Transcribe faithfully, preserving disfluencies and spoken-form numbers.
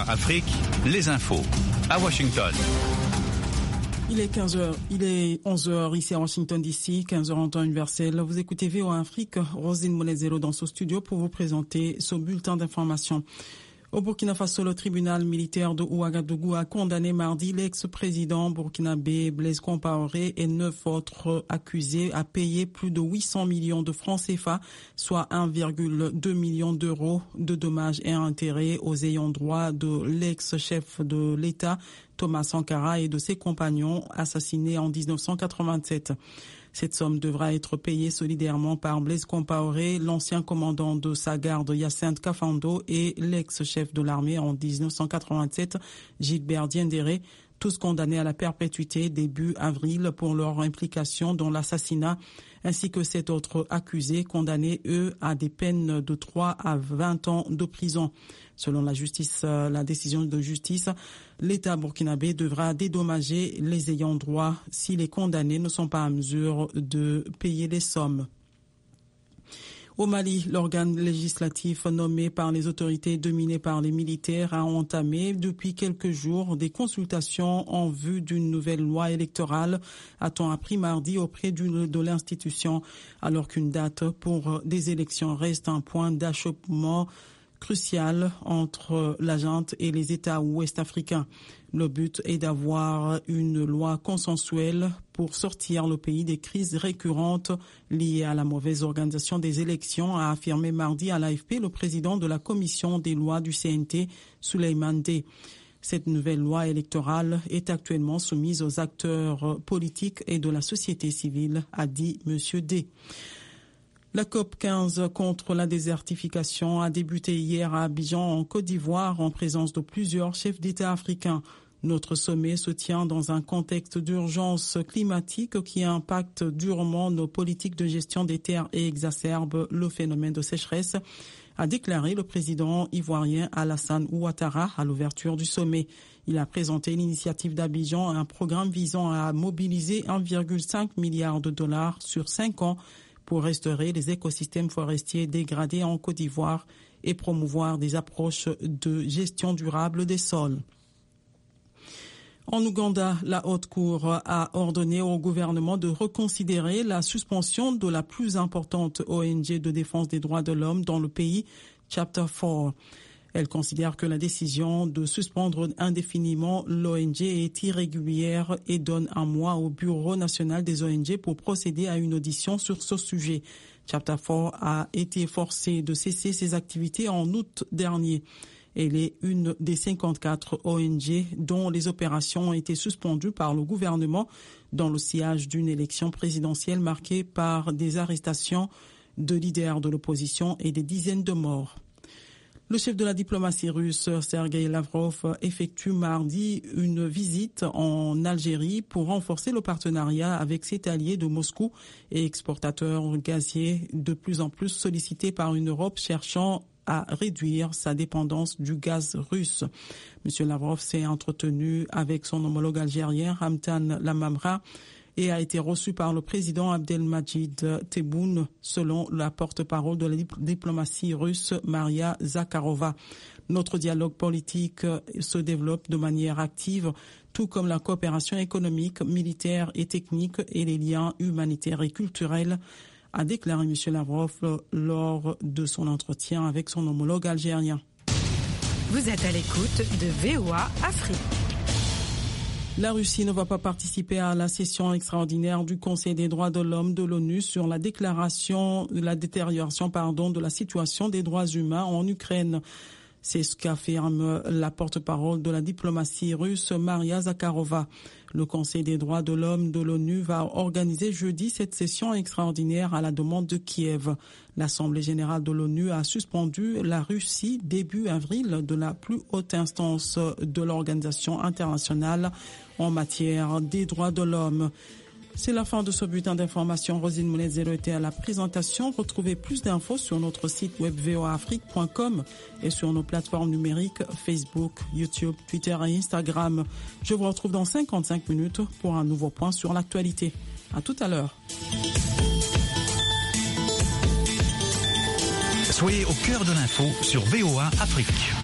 Afrique, les infos. À Washington. Il est quinze heures, il est onze heures ici à Washington D C, quinze heures en temps universel. Vous écoutez V O A Afrique, Rosine Monezero dans ce studio pour vous présenter ce bulletin d'information. Au Burkina Faso, le tribunal militaire de Ouagadougou a condamné mardi l'ex-président burkinabé Blaise Compaoré et neuf autres accusés à payer plus de huit cents millions de francs C F A, soit un virgule deux million d'euros de dommages et intérêts aux ayants droit de l'ex-chef de l'État, Thomas Sankara, et de ses compagnons assassinés en dix-neuf cent quatre-vingt-sept. Cette somme devra être payée solidairement par Blaise Compaoré, l'ancien commandant de sa garde Hyacinthe Kafando et l'ex-chef de l'armée en dix-neuf cent quatre-vingt-sept, Gilbert Diendéré, tous condamnés à la perpétuité début avril pour leur implication dans l'assassinat, ainsi que sept autres accusés condamnés, eux, à des peines de trois à vingt ans de prison. Selon la justice, la décision de justice, l'État burkinabé devra dédommager les ayants droit si les condamnés ne sont pas à mesure de payer les sommes. Au Mali, l'organe législatif nommé par les autorités dominé par les militaires a entamé depuis quelques jours des consultations en vue d'une nouvelle loi électorale, a-t-on appris mardi auprès de l'institution, alors qu'une date pour des élections reste un point d'achoppement crucial entre la junte et les États ouest-africains. Le but est d'avoir une loi consensuelle pour sortir le pays des crises récurrentes liées à la mauvaise organisation des élections, a affirmé mardi à l'A F P le président de la commission des lois du C N T, Souleymane Dey. Cette nouvelle loi électorale est actuellement soumise aux acteurs politiques et de la société civile, a dit M. Dey. La COP quinze contre la désertification a débuté hier à Abidjan, en Côte d'Ivoire, en présence de plusieurs chefs d'État africains. Notre sommet se tient dans un contexte d'urgence climatique qui impacte durement nos politiques de gestion des terres et exacerbe le phénomène de sécheresse, a déclaré le président ivoirien Alassane Ouattara à l'ouverture du sommet. Il a présenté l'initiative d'Abidjan, un programme visant à mobiliser un virgule cinq milliard de dollars sur cinq ans pour restaurer les écosystèmes forestiers dégradés en Côte d'Ivoire et promouvoir des approches de gestion durable des sols. En Ouganda, la Haute Cour a ordonné au gouvernement de reconsidérer la suspension de la plus importante O N G de défense des droits de l'homme dans le pays, Chapter quatre. Elle considère que la décision de suspendre indéfiniment l'O N G est irrégulière et donne un mois au Bureau national des O N G pour procéder à une audition sur ce sujet. Chapter quatre a été forcé de cesser ses activités en août dernier. Elle est une des cinquante-quatre O N G dont les opérations ont été suspendues par le gouvernement dans le sillage d'une élection présidentielle marquée par des arrestations de leaders de l'opposition et des dizaines de morts. Le chef de la diplomatie russe, Sergei Lavrov, effectue mardi une visite en Algérie pour renforcer le partenariat avec ses alliés de Moscou et exportateurs gaziers de plus en plus sollicités par une Europe cherchant à réduire sa dépendance du gaz russe. M. Lavrov s'est entretenu avec son homologue algérien, Ramtan Lamamra, et a été reçu par le président Abdelmajid Tebboune, selon la porte-parole de la diplomatie russe, Maria Zakharova. Notre dialogue politique se développe de manière active, tout comme la coopération économique, militaire et technique et les liens humanitaires et culturels, a déclaré M. Lavrov lors de son entretien avec son homologue algérien. Vous êtes à l'écoute de V O A Afrique. La Russie ne va pas participer à la session extraordinaire du Conseil des droits de l'homme de l'ONU sur la déclaration, la détérioration, pardon, de la situation des droits humains en Ukraine. C'est ce qu'affirme la porte-parole de la diplomatie russe, Maria Zakharova. Le Conseil des droits de l'homme de l'ONU va organiser jeudi cette session extraordinaire à la demande de Kiev. L'Assemblée générale de l'ONU a suspendu la Russie début avril de la plus haute instance de l'organisation internationale en matière des droits de l'homme. C'est la fin de ce bulletin d'information. Rosine Monezero était à la présentation. Retrouvez plus d'infos sur notre site web v o a afrique point com et sur nos plateformes numériques Facebook, YouTube, Twitter et Instagram. Je vous retrouve dans cinquante-cinq minutes pour un nouveau point sur l'actualité. À tout à l'heure. Soyez au cœur de l'info sur V O A Afrique.